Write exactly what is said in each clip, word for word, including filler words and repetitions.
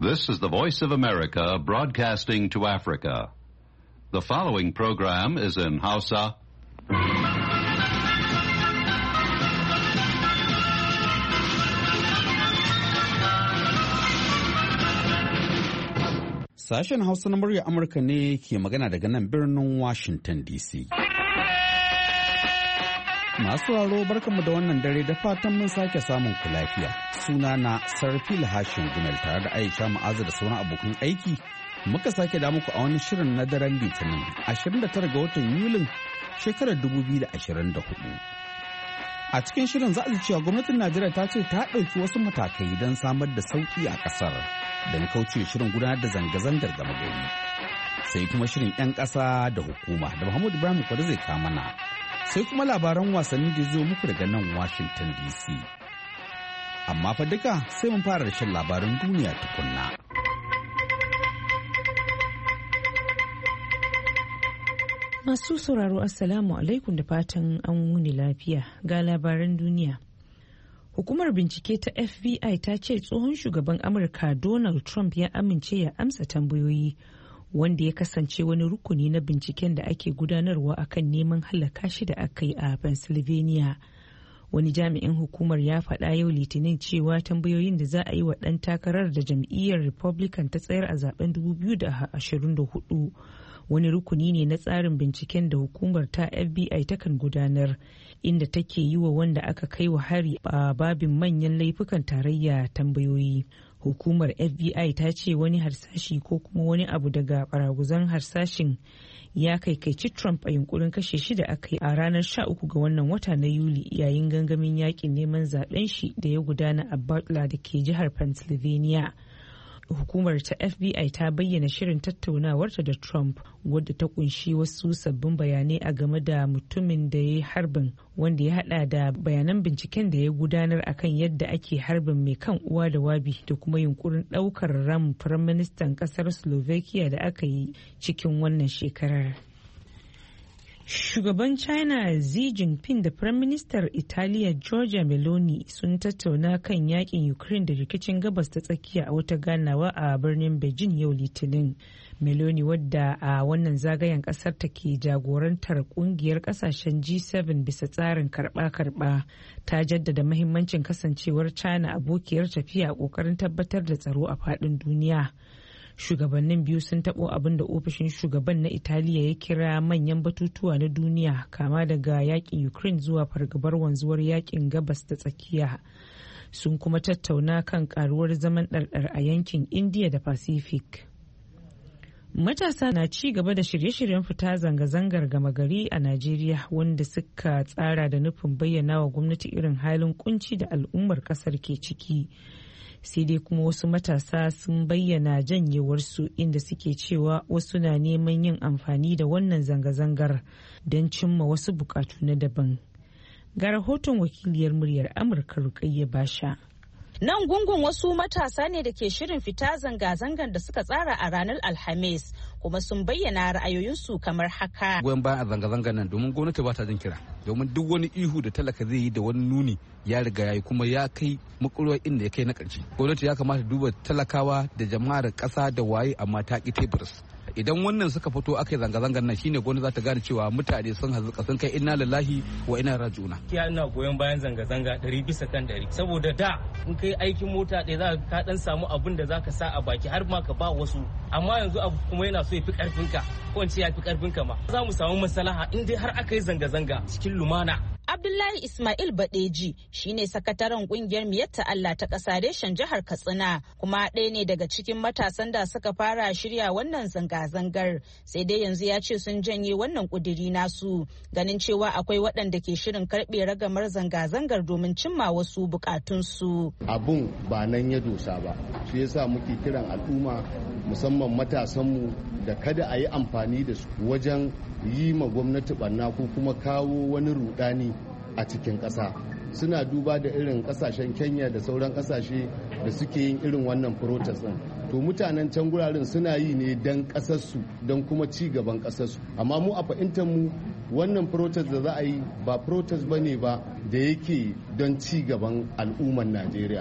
This is the Voice of America broadcasting to Africa. The following program is in Hausa. Sashen Hausa na murya Amurka ne ke magana daga nan birnin Washington D C. Masu raro barkanmu da wannan dare da fatan mun sake samun ku lafiya. Suna na Sarfil Hashin Gumel tare da Aisha Ma'azu da sauran abokan aiki. Muka sake da muku a wani shirin na daren Litinin ashirin da tara ga watan Yulin shekarar dubu biyu da ashirin da hudu. A cikin shirin za a ji cewa gwamnatin Najeriya ta ce ta ɗauki wasu matakai don samar da sauƙi a ƙasar don kauce shirin gudanar da zanga-zangar gama gari. Sai kuma shirin 'yan ƙasa da hukuma da Muhammad Ibrahim Kwado zai kama na. Sai kuma labaran wasanni da zo muku daga nan Washington D C. Amma fa duka sai mun fara da shan labaran duniya tukunna. Masu sauraro Assalamu alaikum da fatan an wuni lafiya ga labaran duniya. Hukumar bincike ta F B I ta ce tsohon shugaban Amurka Donald Trump ya amince ya amsa tambayoyi wanda ya kasance wani rukuni na binciken da ake gudanarwa akan neman halaka shi da aka yi a Pennsylvania. Wani jami'in hukumar ya faɗa yau Litinin cewa tambayoyin da za a yi wa ɗan takarar da jam'iyyar Republican ta tsayar a zaben dubu biyu da ashirin da hudu wani rukuni ne na tsarin binciken da hukumar ta F B I takan gudanar, inda take yi wa wanda aka kai wa hari a babin manyan laifukan tarayya tambayoyi. Hukumar F B I ta ce wani harsashi ko kuma wani abu daga baraguzan harsashin ya kaikaici Trump a yunkurin kashe shi da aka yi a ranar sha uku ga wannan wata na Yuli yayin gangamin yakin neman zaben shi da ya gudana a Butler da ke jihar Pennsylvania. Hukumar ta F B I ta bayyana shirin tattaunawarta da Trump wadda ta kunshi wasu sabbin bayanai a game da mutumin da ya yi harbin, wanda ya hada da bayanan binciken da ya gudanar akan yadda ake harbin mai kan uwa da wabi da kuma yunkurin daukar ran firaministan kasar Slovakia da aka yi cikin wannan shekarar. Shugaban China Xi Jinping da Firaministar Italiya Giorgia Meloni sun tattauna kan yakin Ukraine da rikicin gabas ta tsakiya a wata ganawa a birnin Beijing yau Litinin. Meloni, wadda a wannan zagayen kasar ta ke jagorantar kungiyar kasashen G seven bisa tsarin karba-karba, ta jaddada mahimmancin kasancewar China abokiyar tafiya a kokarin tabbatar da tsaro a faɗin duniya. Shugabannin biyu sun taɓo abin da ofishin shugaban na Italiya ya kira manyan batutuwa na duniya, kama daga yakin Ukraine zuwa fargabar wanzuwar yakin gabas ta tsakiya. Sun kuma tattauna kan karuwar zaman ɗarɗar a yankin India da Pacific. Matasa na ci gaba da shirye-shiryen fita zanga-zangar gama gari a Najeriya, wanda suka tsara da nufin bayyana wa gwamnati irin halin kunci da al'ummar kasar ke ciki. Sai dai kuma wasu matasa sun bayyana janyewarsu, inda suke cewa wasu na neman yin amfani da wannan zanga-zangar don cimma wasu bukatu na daban. Ga rahoton wakiliyar muryar Amurka Rukayya Basha. Nan gungun wasu matasa ne da ke shirin fita zanga-zangar da suka tsara a ranar Alhamis, kuma sun bayyana ra'ayoyinsu kamar haka. Goyon bayan a zanga-zangar nan domin gwamnati ba ta jin kira, domin duk wani ihu da talaka zai yi da wani nuni ya riga ya yi kuma ya kai makulwar inda ya kai na ƙarshe. Gwamnati ya kamata duba talakawa da jama'ar ƙasa da waye, amma ta ƙi teburis. Idan wannan suka fito aka yi zanga-zangar nan shine gwamnati za ta gane cewa mutane sun hazuka sun kai inna lillahi wa inna raji'una. Kiya ina goyon bayan zanga-zanga ɗari bisa kan ɗari, saboda da in kai aikin mota ɗaya za ka dan samu abin da za ka sa a baki har ma ka ba wasu, amma yanzu abu kuma yana so ya fi ƙarfinka, ko in ce ya fi ƙarfinka ma. Za mu samu maslaha in dai har aka yi zanga-zanga cikin lumana. Abdullahi Ismail Badeji shine sakataren kungiyar Miyatta Allah ta ƙasa reshen jihar Katsina, kuma ɗaya ne daga cikin matasan da suka fara shirya wannan zanga-zangar. Sai dai yanzu ya ce sun janye wannan ƙudiri nasu, ganin cewa akwai waɗanda ke shirin karɓe ragamar zanga-zangar domin cimma wasu buƙatunsu. Abun ba nan ya dosa ba, shi yasa muke kiran al'umma musamman matasanmu da kada a yi amfani da su wajen yi ma gwamnati barna ko kuma kawo wani rudani a cikin ƙasa. Suna duba da irin ƙasashen Kenya da sauran ƙasashe da suke yin irin wannan protest din. To mutanen can guraren suna yi ne don ƙasarsu, don kuma ci gaban ƙasarsu. Amma mu a fahimtar mu wannan protest da za a yi ba protest ba ne ba da yake don ci gaban al'ummar Najeriya.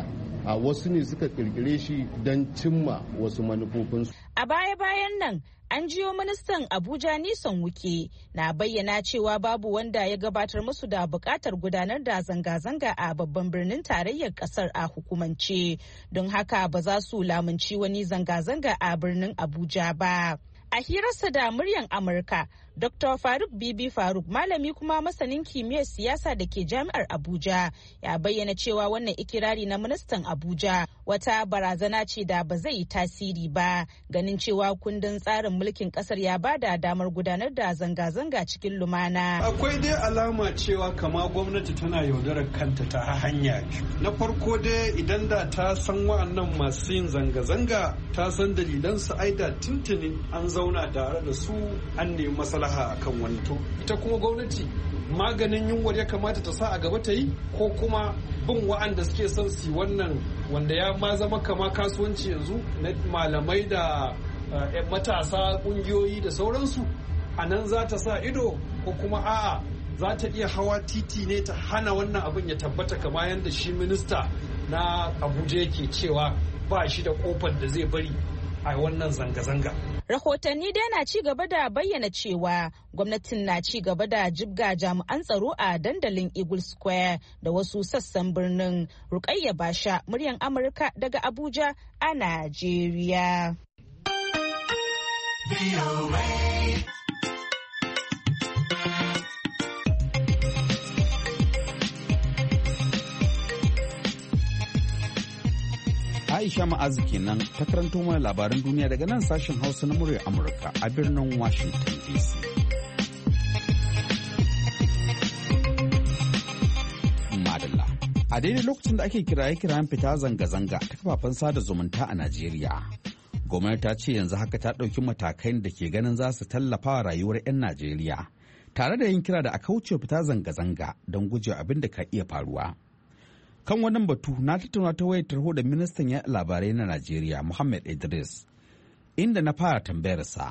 a wasu ne suka kirkire shi don cimma wasu manufofinsu. A baya-bayan nan an jiyo ministan Abuja Nisan Wuke na bayyana cewa babu wanda ya gabatar musu da bukatar gudanar da zanga-zanga a babban birnin tarayyar kasar a hukumance, don haka ba za su lamunci wani zanga-zanga a birnin Abuja ba. A hirarsa da muryar Amurka, Doctor Faruk Bibi Faruk, malami kuma masanin kimiyyar siyasa da ke jami'ar Abuja, ya bayyana cewa wannan ikirari na ministan Abuja wata barazana ce da ba zai yi tasiri ba, ganin cewa kundin tsarin mulkin kasar ya bada damar gudanar da zanga-zanga cikin lumana. Akwai dai alama cewa kama gwamnati tana yaudarar kanta ta hanya biyu. Na farko dai idan da ta san wa'annan masu yin zanga-zanga, ta san dalilansu, ai da tuntuni an zauna tare da su an nemi maslaha akan wani. To ita kuma gwamnati maganin yunwar ya kamata ta sa a gaba ta yi, ko kuma bin wa'anda suke son su wannan wanda ya ma zama kama kasuwanci yanzu na malamai da uh, matasa, kungiyoyi da sauransu, a nan za ta sa ido, ko kuma a'a za ta iya hawa titi ne ta hana wannan abin ya tabbata, kama yadda shi minista na Abuja yake cewa ba shi da kofar da zai bari a wannan zanga-zanga. Rahotanni dai na ci gaba da bayyana cewa gwamnatin na ci gaba da jibga jami'an tsaro a dandalin Eagle Square da wasu sassan birnin. Rukayya Basha, muryan Amurka daga Abuja a Najeriya. Aisha Ma'azu kenan ta karanto mana labaran duniya daga nan sashen Hausa na muryar Amurka a birnin Washington D C. Madalla. A daidai lokacin da ake kiraye-kirayen fita zanga-zanga ta kafafen sada zumunta a Najeriya, gwamnati ta ce yanzu haka ta ɗauki matakai da ke ganin za su tallafa wa rayuwar 'yan Najeriya, tare da yin kira da a kauce fita zanga-zanga don gujewa abin da ka iya faruwa. Kan wannan batu na tattauna ta wayar tarho da ministan yaɗa labarai na Najeriya Muhammad Idris, inda na fara tambayarsa.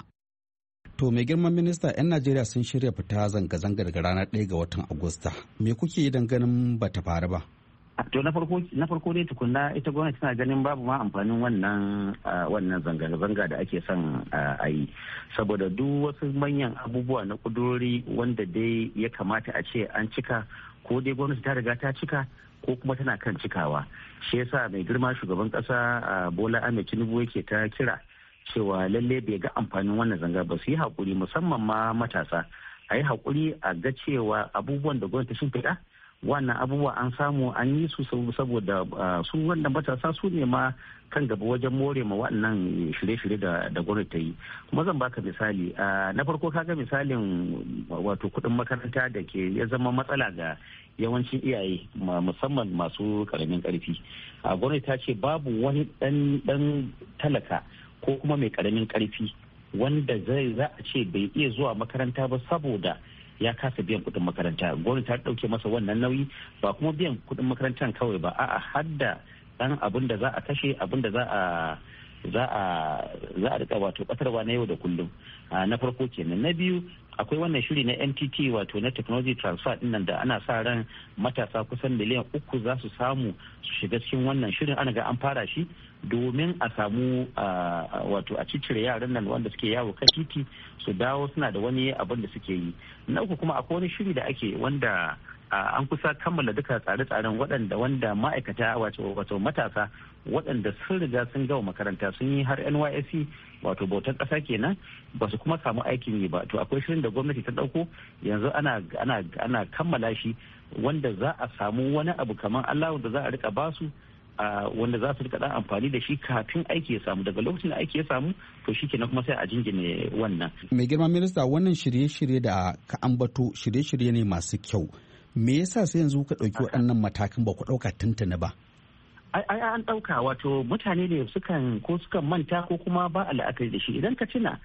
To mai girman minista, 'yan Najeriya sun shirya fita zanga-zanga daga ranar ɗaya ga watan Agusta. Me kuke yi don ganin ba ta faru ba? To na farko na farko dai tukunna ita gwamnati tana ganin babu ma amfanin wannan wannan zanga-zanga da ake son a yi, saboda duk wasu manyan abubuwa na kudurori wanda dai ya kamata a ce an cika, ko dai gwamnati ta riga ta cika ko kuma tana kan cikawa. Shi yasa mai girma shugaban kasa Bola Ahmed Tinubu yake ta kira cewa lalle bai ga amfanin wannan zanga ba, su yi hakuri, musamman ma matasa, a yi hakuri a ga cewa abubuwan da gwamnati sun fida wannan abubuwa an samu an yi su saboda su wannan matasa su ne ma kan gaba wajen more ma wannan shirye-shirye da gwamnati ta yi. Kuma zan baka misali, na farko kaga misalin wato kuɗin makaranta da ke ya zama matsala ga yawancin iyaye musamman masu karamin karfi. Gwamnati ta ce babu wani dan talaka ko kuma mai karamin karfi wanda zai za a ce bai iya zuwa makaranta ba saboda ya kasa biyan kuɗin makaranta. Gwamnati ta ɗauke masa wannan nauyi, ba kuma biyan kuɗin makarantar kawai ba, a'a har da ɗan abin da za a kashe, abin da za a za a za a rika wato ƙasarwa na yau da kullum. Na farko kenan. Na biyu, akwai wannan shiri na N T T wato na technology transfer din nan da ana sa ran matasa kusan miliyan uku za su samu su shiga cikin wannan shirin. Ana ga an fara shi domin a samu wato a ciccire yaran nan wanda suke yawo kan titi su dawo suna da wani abin da suke yi. Na uku kuma akwai wani shiri da ake wanda an kusa kammala duka tsare-tsaren waɗanda wanda ma'aikata wato matasa waɗanda sun riga sun gawa makaranta sun yi har N Y S C wato bautar ƙasa kenan, ba su kuma samu aikin yi ba. To akwai shirin da gwamnati ta ɗauko yanzu ana ana ana kammala shi, wanda za a samu wani abu kamar Allah da za a rika basu wanda za su rika dan amfani da shi kafin aiki ya samu. Daga lokacin da aiki ya samu to shi kenan kuma sai a jingine wannan. Mai girma minista, wannan shirye-shirye da ka ambato shirye-shirye ne masu kyau. Me yasa sai yanzu ka ɗauki waɗannan matakan ba ku ɗauka tuntuni ba? Ai an ɗauka, wato mutane ne sukan ko sukan manta ko kuma ba a la'akari da shi. Idan ka tuna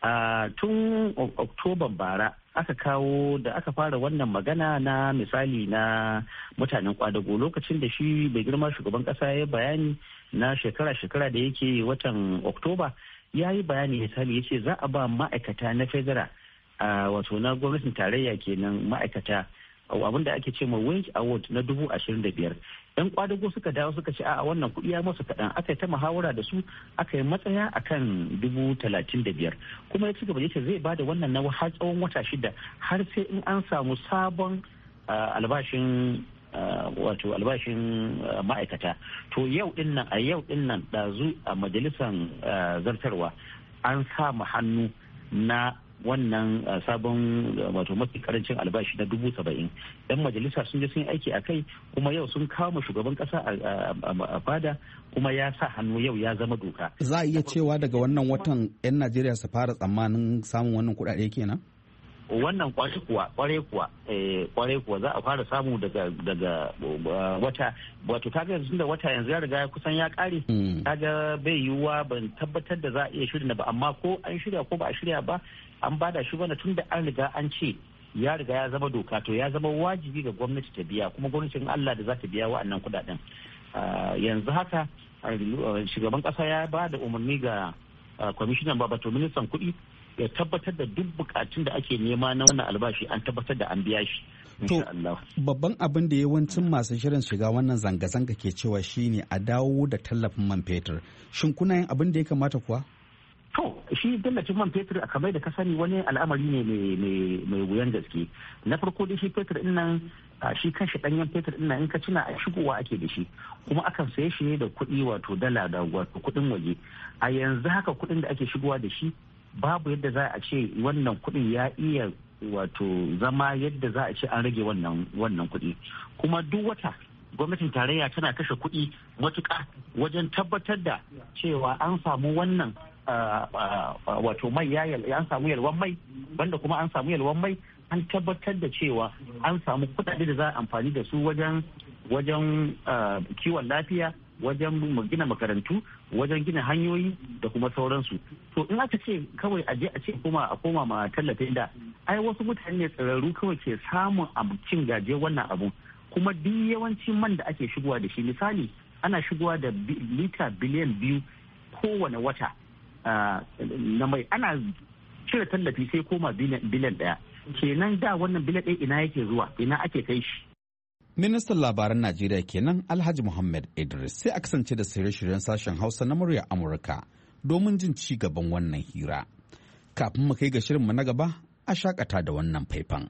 tun Oktoban bara aka kawo da aka fara wannan magana na misali na mutanen kwadago, lokacin da shi bai girma shugaban kasa ya bayani na shekara-shekara da yake watan Oktoba, ya yi bayani misali ya ce za a ba ma'aikata na federal wato na gwamnatin tarayya kenan ma'aikata abin da ake ce ma wage award na dubu ashirin da biyar. yan kwadago suka dawo suka ce a wannan kuɗi ya masu kaɗan, aka yi ta muhawara da su, aka yi matsaya akan dubu talatin da biyar, kuma ya ci gaba da zai bada wannan na har tsawon wata shida har sai in an samu sabon albashin wato albashin ma'aikata. To yau din nan a yau din nan ɗazu a majalisar zartarwa an sa mu hannu na wannan sabon wato mafi karancin albashi na dubu saba'in. yan majalisa sun je sun aiki a kai, kuma yau sun kawo shugaban kasa a fada, kuma ya sa hannu yau ya zama doka. Za a iya cewa daga wannan watan 'yan Najeriya su fara tsammanin samun wannan kuɗaɗe kenan? Wannan kwarai kuwa kwarai kuwa kwarai kuwa za a fara samu daga daga wata wato kaga yanzu da wata yanzu ya riga kusan ya kare, kaga bai yiwuwa ban tabbatar da za a iya shirya ba, amma ko an shirya ko ba a shirya ba an bada shi bana tun da an riga an ce ya riga ya zama doka, to ya zama wajibi ga gwamnati ta biya, kuma gwamnatin Allah da za ta biya wa'annan kudaden. Yanzu haka shugaban kasa ya ba da umarni ga kwamishinan babato ministan kuɗi ya tabbatar da duk bukatun da ake nema na wannan albashi an tabbatar da an biya shi. To babban abin da yawancin masu shirin shiga wannan zanga-zanga ke cewa shine a dawo da tallafin man fetur. Shin kuna yin abin da ya kamata kuwa? To shi tallafin man fetur a kamar da ka sani wani al'amari ne mai wuyan gaske. Na farko dai shi fetur din nan shi kanshi danyen fetur din nan in ka tuna a shigowa ake da shi, kuma akan saye shi ne da kuɗi wato dala da wato kuɗin waje. A yanzu haka kuɗin da ake shigowa da shi babu yadda za a ce wannan kuɗin ya iya wato zama yadda za a ce an rage wannan wannan kuɗi. Kuma duk wata gwamnatin tarayya tana kashe kuɗi matuƙa wajen tabbatar da cewa an samu wannan wato mai ya an samu yalwan mai, banda kuma an samu yalwan mai an tabbatar da cewa an samu kuɗaɗe da za a amfani da su wajen wajen kiwon lafiya, wajen gina makarantu, wajen gina hanyoyi da kuma sauransu. To in aka ce kawai a je a ce kuma a koma ma tallafin da ai wasu mutane tsirarru kawai ke samun cin gaje wannan abu, kuma duk yawancin man da ake shigowa da shi, misali ana shigowa da lita biliyan biyu kowane wata na mai, ana cire tallafi sai koma biliyan ɗaya. Kenan da wannan biliyan ɗaya ina yake zuwa, ina ake kai shi? Ministan labaran Najeriya kenan Alhaji Muhammad Idris. Sai a kasance da shirye-shiryen sashen Hausa na murya Amurka domin jin ci gaban wannan hira. Kafin mu kai ga shirinmu na gaba, a shakata da wannan faifan.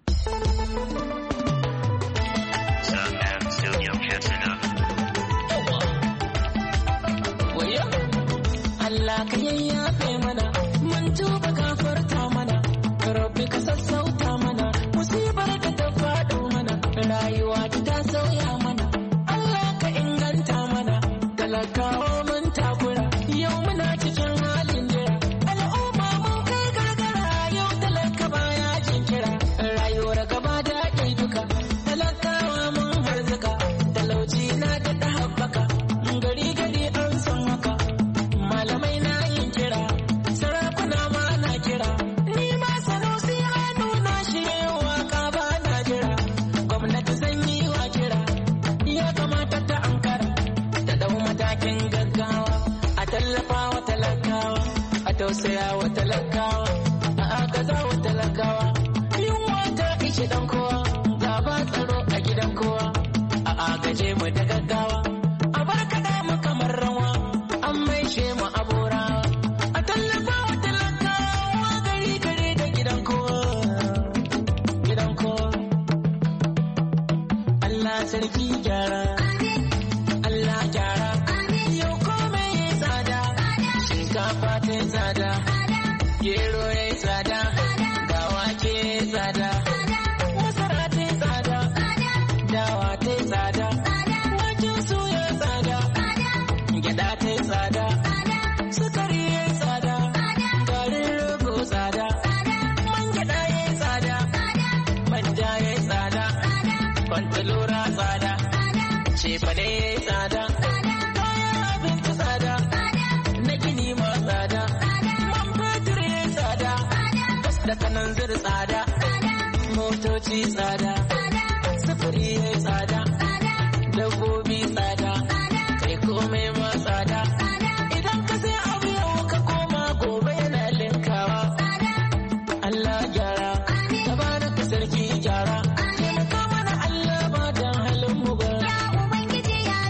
Allah ka yayyafe mana, mun tuba gafarta mana, rabbi ka sassauta mana, musibar da ta faɗo mana, rayuwa ta sauya mana, Allah ka inganta mana, talakawa mun takura, yau muna cikin halin jira, al'umma mun kai gargara, yau talaka baya jinkira, rayuwar gaba da ɗai duka, talakawa mun harzuka, talauci na da ta haɓaka, gari gari an san haka, malamai na yin kira, sarakuna ma na kira, ni ma sanusi hannu na shi waka ba na jira, gwamnati zan yi wa kira, ya kamata ta ankara, ta dau matakin gaggawa, a tallafa wa talakawa, a tausaya wa talakawa, a agaza wa talakawa, yunwa ta ishe dan kowa, gaba tsaro a gidan kowa, a agaje mu da gaggawa, a barkada mu kamar rawa, an maishe mu abora, a tallafa wa talakawa, gari gari da gidan kowa, gidan kowa. Allah sarki gyara, Allah gyara, yau komai ya tsada, shinkafa ta yi tsada, gero ya yi tsada, dawa ke tsada, masara ta yi tsada, dawa ta yi tsada, waken suya tsada, gyada ta yi tsada, sukari ya yi tsada, garin rogo tsada, man gyada ya yi tsada, manja ya yi tsada, kwantalora tsada, cefane ya yi tsada, kayan abinci tsada, na gini ma tsada, man fetur ya yi tsada, gas da kananzir tsada, motoci tsada, sufuri ya yi tsada, dabbobi tsada, kai komai ma tsada, idan ka sai abu yau ka koma gobe yana linkawa, Allah gyara, tabaraka sarki gyara, taimaka mana Allah ba dan halin mu ba,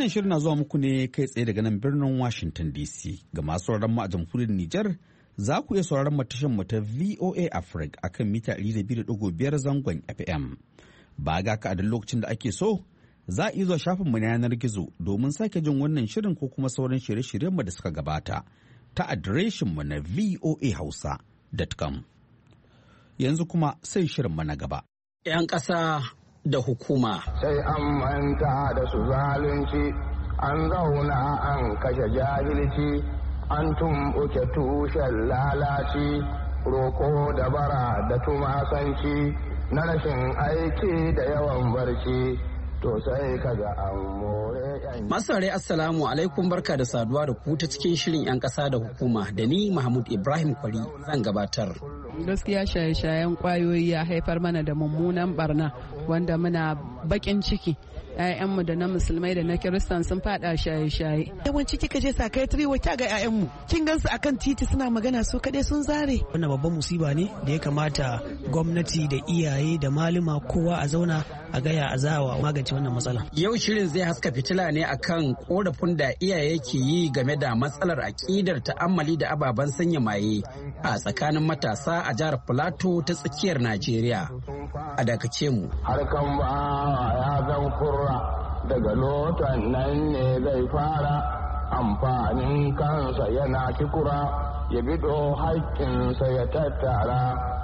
Wannan shirin na zuwa muku ne kai tsaye daga nan birnin Washington D C. Ga masu sauraron mu a jamhuriyar Nijar, za ku iya sauraron mu tashar mu ta V O A Africa akan mita ɗari da biyu da ɗigo biyar zangon F M. Ba ga ka a duk lokacin da ake so, za a iya zuwa shafin mu na yanar gizo domin sake jin wannan shirin ko kuma sauran shirye-shiryen mu da suka gabata ta adireshin mu na v o a hausa dot com. Yanzu kuma sai shirin mu na gaba. 'Yan ƙasa da hukuma. Sai an manta da su zalunci, an zauna an kashe jahilci, an tumɓuke tushen lalaci, roƙo da bara da tumasanci, na rashin aiki da yawan barci, to sai kaga an more. Masarai assalamu alaikum, barka da saduwa da ku ta cikin shirin 'yan ƙasa da hukuma da ni Mahmud Ibrahim Kwari zan gabatar. Gaskiya shaye-shayen kwayoyi ya haifar mana da mummunan barna wanda muna bakin ciki. ‘Ya'yanmu da na musulmai da na kiristan sun fada shaye-shaye. Yawanci kika je sakayatri wata ga ‘ya'yanmu kin gansu akan titi suna magana su kaɗai sun zare. Wannan babban musiba ne da ya kamata gwamnati da iyaye da malama kowa a zauna a gaya a zawa magance wannan matsala. Yau shirin zai haska fitila ne akan korafin da iyaye ke yi game da matsalar aƙidar ta'ammali da ababen sanya maye a tsakanin matasa a jihar Filato ta tsakiyar Najeriya. A dakace mu. Harkan ba ya zan kurra daga lotan nan ne zai fara amfanin kansa yana kikura ya bido haƙƙinsa ya tattara.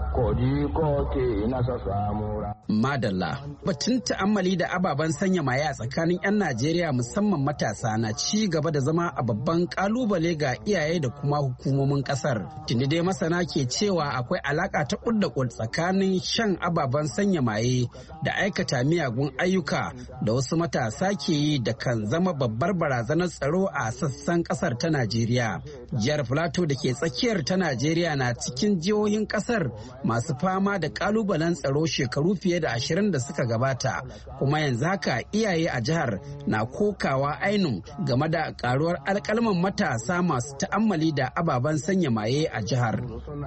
Madalla, batun ta'ammali da ababen sanya maye a tsakanin 'yan Najeriya musamman matasa na ci gaba da zama a babban kalubale ga iyaye da kuma hukumomin kasar. Tuni dai masana ke cewa akwai alaka ta kudda kud tsakanin shan ababen sanya maye da aikata miyagun ayyuka da wasu matasa ke yi da kan zama babbar barazanar tsaro a sassan kasar ta Najeriya. Jihar Filato da ke tsakiyar ta Najeriya na cikin jihohin kasar masu fama da kalubalen tsaro shekaru fiye da ashirin da suka gabata, kuma yanzu haka iyaye a jihar na kokawa ainun game da karuwar alkalman matasa masu ta'ammali da ababen sanya maye a jihar.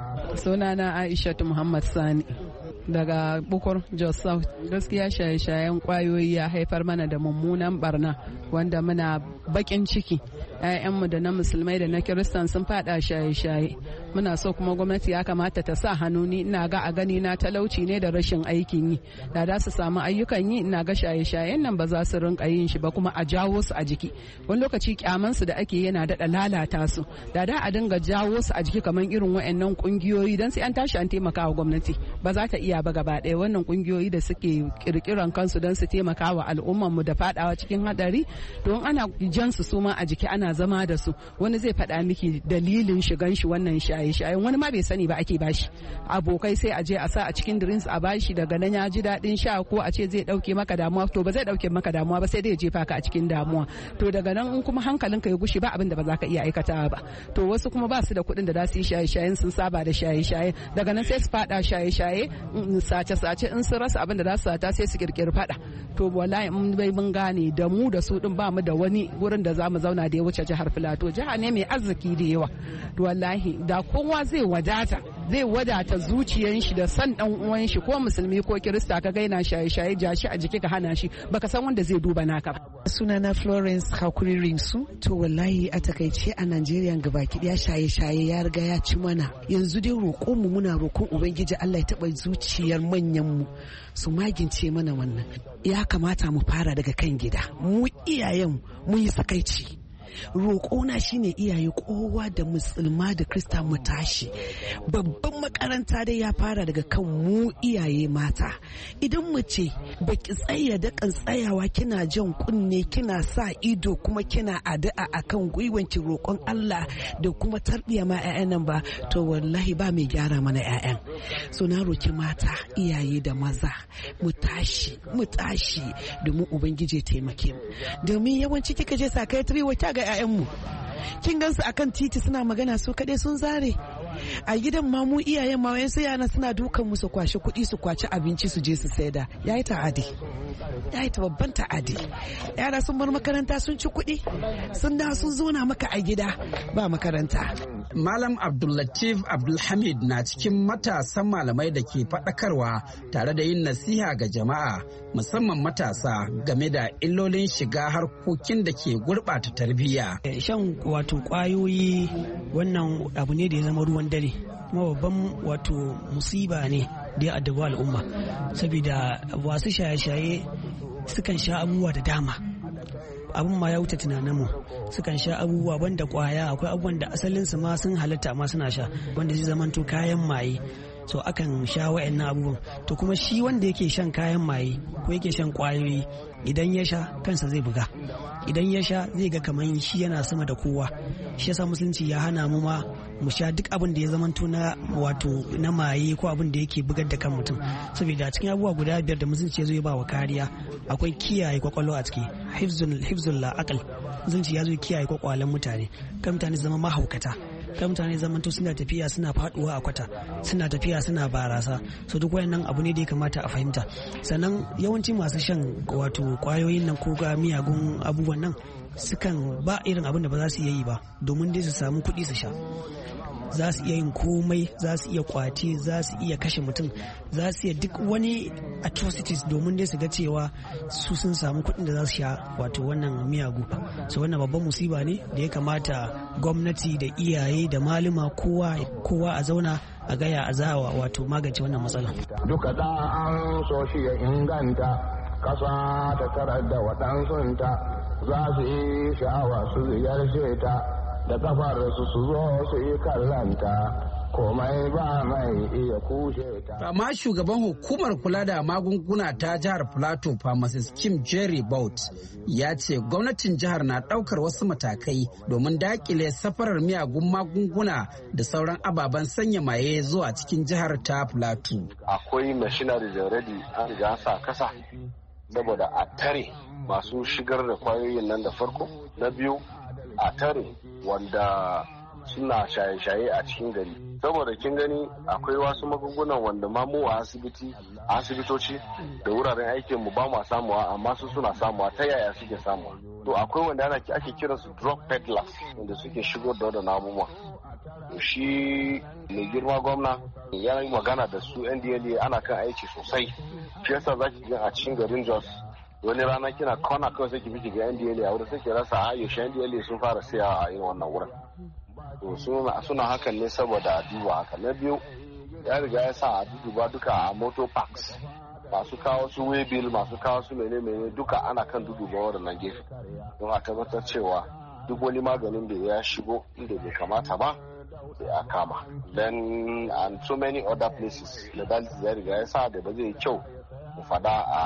Sunana Aisha Muhammad Sani daga Bukur Jos South. Gaskiya shaye-shayen kwayoyi ya haifar mana da mummunan barna wanda muna bakin ciki. ‘Ya'yanmu da na musulmai da na kiristan sun fada shaye-shaye. Muna so kuma gwamnati ya kamata ta sa hannu. Ni ina ga a gani na talauci ne da rashin aikin yi. Da za su samu ayyukan yi, ina ga shaye-shayen nan ba za su rinka yin shi ba, kuma a jawo su a jiki. Wani lokaci kyaman su da ake yana daɗa lalata su. Da da a dinga jawo su a jiki kamar irin waɗannan kungiyoyi, dan sai an tashi an taimaka wa gwamnati. Ba za ta iya ba gaba ɗaya. Wannan kungiyoyi da suke kirkiran kansu don su taimaka wa al'ummar mu da fadawa cikin hadari, don ana jan su suma a jiki ana zama da su. Wani zai faɗa miki dalilin shigan shi wannan shaye-shayen, wani ma bai sani ba ake bashi. Abokai sai a je a sa a cikin drinks a bashi, daga nan ya ji daɗin sha, ko a ce zai ɗauke maka damuwa, to ba zai ɗauke maka damuwa ba, sai dai ya jefa ka a cikin damuwa. To daga nan in kuma hankalinka ya gushi, ba abin da ba za ka iya aikatawa ba. To wasu kuma ba su da kuɗin da za su yi shaye-shayen, sun saba da shaye-shaye, daga nan sai su faɗa shaye-shaye, sace-sace, in sun rasa abin da za su sata sai su kirkiri faɗa. To wallahi mun bai mun gane da mu da su din ba mu da wani gurin da za mu zauna da ya wuce jihar Filato. Jiha ne mai arziki da yawa. Wallahi da kowa zai wadata zai wadata zuciyan shi da san dan uwan shi, ko musulmi ko kirista, ka gaina shaye-shaye ja shi a jiki ka hana shi, baka san wanda zai duba naka. Sunana Florence Hakuri Rinsu. To wallahi a takaice a Najeriya gabaki daya shaye-shaye ya riga ya ci mana. Yanzu dai roƙon mu muna roƙon Ubangiji Allah ya taɓa zuciyar manyan mu su magince mana wannan. Ya kamata mu fara daga kan gida. Mu iyayen mu yi sakaici. Roƙona shine iyaye kowa da musulma da krista mu tashi. Babban makaranta dai ya fara daga kan mu iyaye mata. Idan mace baki tsaya da kan tsayawa kina jan kunne, kina sa ido, kuma kina addu'a akan gwiwanki roƙon Allah da kuma tarbiya ma 'ya'yan nan ba, to wallahi ba mai gyara mana 'ya'yan. So na roki mata, iyaye da maza mu tashi mu tashi domin Ubangiji ya taimake mu. Domin yawanci kika je sakayatri wata ga 'ya'yanmu kin gansu akan titi suna magana su kaɗai sun zare. A gidan ma mu iyayen ma wayansu yana suna dukan mu su kwashi kuɗi su kwaci abinci su je su saida. Yayi ta'adi. ya yi ta babban ta'adi. Yara sun bar makaranta sun ci kuɗi sun da sun zauna maka a gida ba makaranta. Malam Abdullatif Abdulhamid na cikin matasan malamai da ke faɗakarwa tare da yin nasiha ga jama'a musamman matasa game da illolin shiga harkokin da ke gurɓata tarbiyya. Shan wato ƙwayoyi wannan abu ne da ya zama ruwan dare kuma babban wato musiba ne da ya addabi al'umma saboda wasu shaye-shaye sukan sha abubuwa da dama. Abun ma ya wuce tunaninmu sukan sha abubuwa banda kwaya akwai abubuwan da asalinsu ma sun halatta amma suna sha wanda zai zamanto kayan maye so akan sha wa'annan abubuwan to kuma shi wanda yake shan kayan maye ko yake shan kwayoyi idan ya sha kansa zai buga idan ya sha zai ga kamar shi yana sama da kowa shi yasa musulunci ya hana mu ma mu sha duk abin da ya zamanto na wato na maye ko abin da yake bugar da kan mutum saboda cikin abubuwa guda biyar da musulunci ya zo ya ba wa kariya akwai kiyaye kwakwalwa a ciki hifzul hifzul la aqal musulunci ya zo kiyaye kwakwalen mutane kan mutane zama mahaukata kan mutane zamanto suna tafiya suna faduwa a kwata suna tafiya suna barasa so duk wayannan abu ne da ya kamata a fahimta sannan yawanci masu shan wato kwayoyin nan ko ga miyagun abubuwan nan sukan ba irin abin da ba za su iya yi ba domin dai su samu kuɗi su sha za su iya yin komai za su iya kwace za su iya kashe mutum za su iya duk wani atrocities domin dai su ga cewa su sun samu kuɗin da za su sha wato wannan miyagu so wannan babban musiba ne da ya kamata gwamnati da iyaye da malama kowa kowa a zauna a gaya a zawa wato magance wannan matsala duka da an so shi ya inganta kasa ta tarar da waɗansunta za su yi sha'awa su ziyarce ta da kafar su su zo su yi kallanta komai ba mai iya kushe ta. Amma shugaban hukumar kula da magunguna ta jihar Plateau Pharmacist Kim Jerry Bout ya ce gwamnatin jihar na daukar wasu matakai domin dakile safarar miyagun magunguna da sauran ababen sanya maye zuwa cikin jihar ta Plateau. Akwai machinery da ready an riga sa kasa saboda a tare masu shigar da kwayoyin nan da farko. Na biyu a tare wanda suna shaye-shaye a cikin gari saboda kin gani akwai wasu magungunan wanda ma mu a asibiti a asibitoci da wuraren aikin mu ba mu samuwa amma su suna samuwa ta yaya suke samuwa to akwai wanda ana ake kira su drug peddlers wanda suke shigo da wadannan abubuwa to shi mai girma gwamna ya yi magana da su N D L A ana kan aiki sosai shi yasa zaki ga a cikin garin Jos wani rana kina kona kawai sai ki bi ga N D L A a wurin sai ki rasa a yaushe N D L A sun fara siya a irin wannan wurin to suna suna hakan ne saboda a duba haka. Na biyu ya riga ya sa a duba duka a motor parks masu kawo su waybill masu kawo su mene mene duka ana kan duduba waɗannan gefe don a tabbatar cewa duk wani maganin da ya shigo inda bai kamata ba sai a kama then and so many other places da ya riga ya sa da ba zai yi kyau mu fada a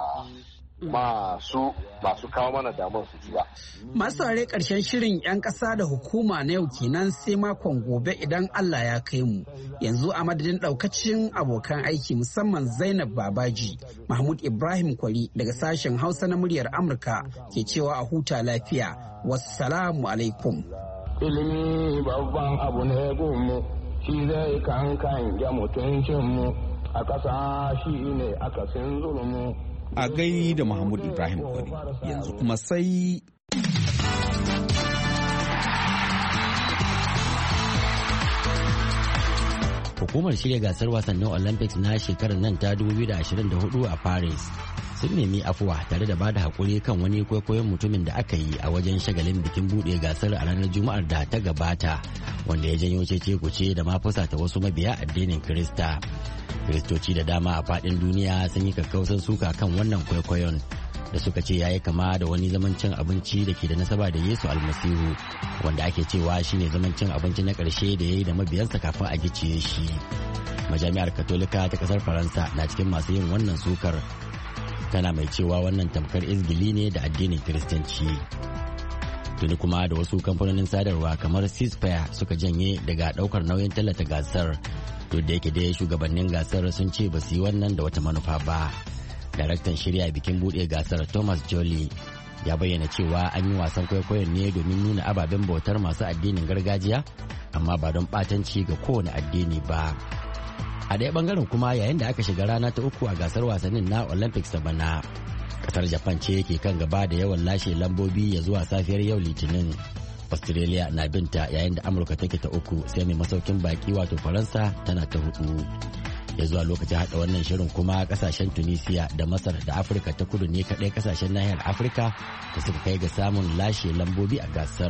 masu masu kawo mana damar su ba. Masu saurare karshen shirin 'yan ƙasa da hukuma na yau kenan sai makon gobe idan Allah ya kai mu. Yanzu a madadin ɗaukacin abokan aiki musamman Zainab Babaji, Mahmud Ibrahim Kwari daga sashen Hausa na muryar Amurka ke cewa a huta lafiya. Wassalamu alaikum. Ilimi babban abu ne gunmu, shi zai kankan ya mutuncinmu, a ƙasa shi ne akasin zulmu. A gai da Mahmud Ibrahim Kwari yanzu kuma sai hukumar shirya gasar wasannin Olympics na shekarar nan ta dubu biyu da ashirin da hudu a Paris sun nemi afuwa tare da bada hakuri kan wani kwaikwayon mutumin da aka yi a wajen shagalin bikin bude gasar a ranar Juma'ar da ta gabata wanda ya janyo cece kuce da ma fusata wasu mabiya addinin Kirista. Kiristoci da dama a faɗin duniya sun yi kakkausan suka kan wannan kwaikwayon da suka ce ya yi kama da wani zaman cin abinci da ke da nasaba da Yesu Almasihu wanda ake cewa shine zaman cin abinci na ƙarshe da ya yi da mabiyansa kafin a gicciye shi. Majami'ar Katolika ta ƙasar Faransa na cikin masu yin wannan sukar, tana mai cewa wannan tamkar izgili ne da addinin Kiristanci. Tuni kuma da wasu kamfanonin sadarwa kamar Ceasefire suka janye daga ɗaukar nauyin tallata gasar. Duk da yake dai shugabannin gasar sun ce ba su yi wannan da wata manufa ba. Daraktan shirya bikin buɗe gasar Thomas Joly ya bayyana cewa an yi wasan kwaikwayon ne domin nuna ababen bautar masu addinin gargajiya amma ba don ɓatanci ga kowane addini ba. A ɗaya ɓangaren kuma yayin da aka shiga rana ta uku a gasar wasannin na Olympics ta bana, Kasar Japan ce ke kan gaba da yawan lashe lambobi ya zuwa safiyar yau Litinin. Australia na binta yayin da Amurka take ta uku sai mai masaukin baki wato Faransa tana ta hudu. Ya zuwa lokacin hada wannan shirin kuma kasashen Tunisia da Masar da Afirka ta kudu ne kadai kasashen nahiyar Afirka da suka kai ga samun lashe lambobi a gasar.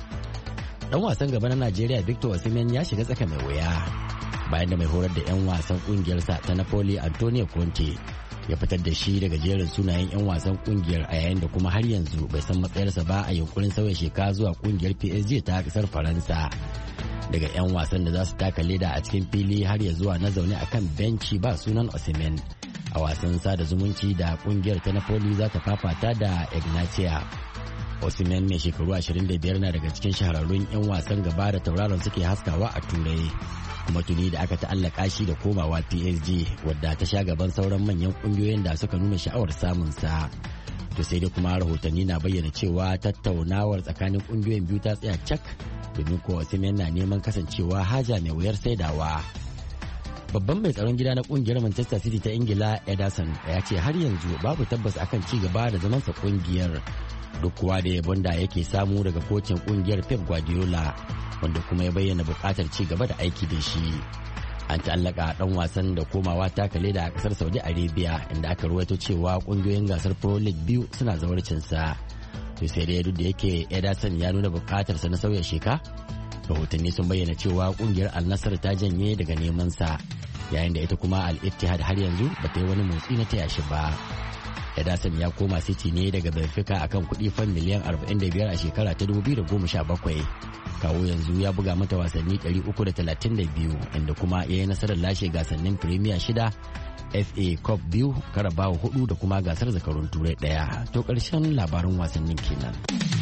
Dan wasan gaba na Najeriya Victor Osimhen ya shiga tsaka mai wuya bayan da mai horar da 'yan wasan kungiyarsa ta Napoli Antonio Conte ya fitar da shi daga jerin sunayen 'yan wasan kungiyar a yayin da kuma har yanzu bai san matsayarsa ba a yunkurin sauya sheka zuwa kungiyar P S G ta kasar Faransa. Daga 'yan wasan da za su taka leda a cikin fili har ya zuwa na zaune akan benci ba sunan Osimhen a wasan sada zumunci da kungiyar ta Napoli za ta fafata da Ignatia. Osimhen mai shekaru ashirin da biyar na daga cikin shahararrun 'yan wasan gaba da tauraron suke haskawa a Turai. Kuma tuni da aka ta'allaka shi da komawa P S G wadda ta sha gaban sauran manyan kungiyoyin da suka nuna sha'awar samun sa. To sai dai kuma rahotanni na bayyana cewa tattaunawar tsakanin kungiyoyin biyu ta tsaya cak domin ko Osimhen na neman kasancewa haja mai wuyar saidawa. Babban mai tsaron gida na kungiyar Manchester City ta Ingila Ederson ya ce har yanzu babu tabbas akan ci gaba da zamansa kungiyar duk kuwa da yabon da yake samu daga kocin kungiyar Pep Guardiola wanda kuma ya bayyana bukatar ci gaba da aiki da shi. An ta'allaka dan wasan da komawa takale da a kasar Saudi Arabia inda aka ruwaito cewa kungiyoyin gasar Pro League biyu suna zawarcin sa. To sai dai duk da yake Ederson ya nuna bukatarsa na sauya sheka, rahotanni sun bayyana cewa kungiyar Al Nassr ta janye daga neman sa yayin da ita kuma Al Ittihad har yanzu ba ta yi wani motsi na taya shi ba. Ederson ya koma City ne daga Benfica akan kuɗi fan miliyan arba'in da biyar a shekara ta dubu biyu da goma sha bakwai. Kawo yanzu ya buga mata wasanni ɗari uku da talatin da biyu inda kuma ya yi nasarar lashe gasannin Premier shida, F A Cup biyu, Carabao hudu da kuma gasar zakarun Turai ɗaya. To ƙarshen labarin wasannin kenan.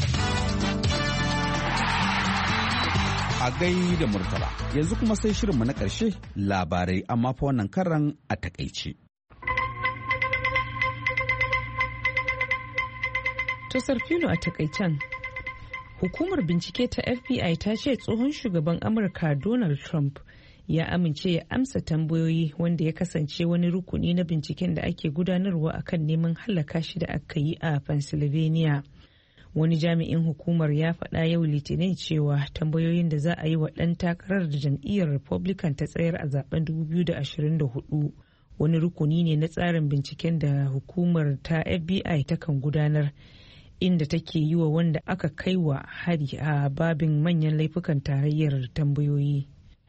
A gai da Murtala, yanzu kuma sai shirinmu na ƙarshe labarai amma fa wannan karan a takaice. To Sarfilo a takaicen, hukumar bincike ta F B I ta ce tsohon shugaban Amurka Donald Trump ya amince ya amsa tambayoyi wanda ya kasance wani rukuni na binciken da ake gudanarwa akan neman hallaka shi da aka yi a Pennsylvania. Wani jami'in hukumar ya faɗa yau Litinin cewa tambayoyin da za a yi wa ɗan takarar da jam'iyyar Republican ta tsayar a zaben dubu biyu da ashirin da hudu wani rukuni ne na tsarin binciken da hukumar ta F B I takan gudanar, inda take yi wa wanda aka kai wa hari a babin manyan laifukan tarayyar tambayoyi.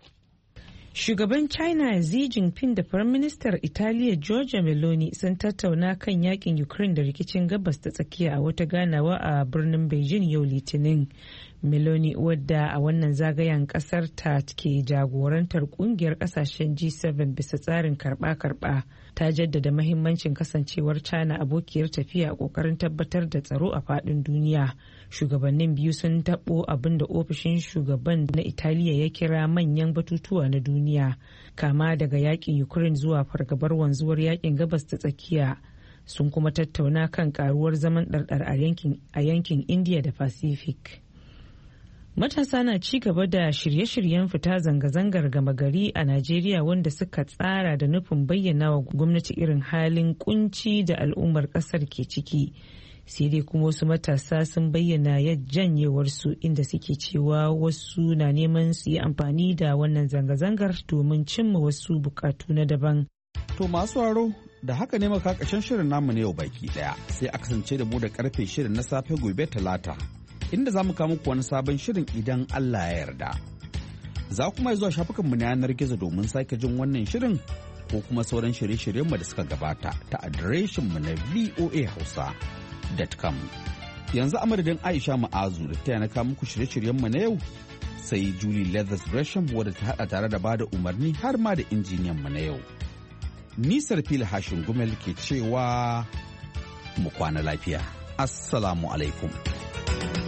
Shugaban China Xi Jinping da Firaministar Italiya Giorgia Meloni sun tattauna kan yakin Ukraine da rikicin gabas ta tsakiya a wata ganawa a birnin Beijing yau Litinin. Meloni wadda a wannan zagayen kasar ta ke jagorantar kungiyar kasashen G seven bisa tsarin karba-karba ta jaddada mahimmancin kasancewar China abokiyar tafiya a kokarin tabbatar da tsaro a fadin duniya. Shugabannin biyu sun tabo abin da ofishin shugaban na Italiya ya kira manyan batutuwa na duniya, kama daga yakin Ukraine zuwa fargabar wanzuwar yakin gabas ta tsakiya. Sun kuma tattauna kan karuwar zaman ɗarɗar a yankin India da Pacific. Matasa na ci gaba da shirye-shiryen fita zanga-zangar gama gari a Najeriya wanda suka tsara da nufin bayyana wa gwamnati irin halin kunci da al'ummar kasar ke ciki. Sai dai kuma wasu matasa sun bayyana ya janyewarsu inda suke cewa wasu na neman su yi amfani da wannan zanga-zangar domin cimma wasu bukatu na daban. To masu waro da haka ne maka ƙarshen shirin namu na yau baki daya, sai a kasance da mu da karfe shirin na safe gobe talata. Inda za mu kawo muku wani sabon shirin idan Allah ya yarda. Za kuma zuwa shafukanmu na yanar gizo domin sake jin wannan shirin ko kuma sauran shirye-shiryenmu da suka gabata ta adireshinmu na v o a hausa dot com. Yanzu a madadin Aisha Ma'azu da ta yana kawo muku shirye-shiryenmu na yau, sai Julie Leathers Gresham wadda ta haɗa tare da bada umarni har ma da injiniyanmu na yau. Nisar fili hashin gumel ke cewa mu kwana lafiya. Assalamu alaikum.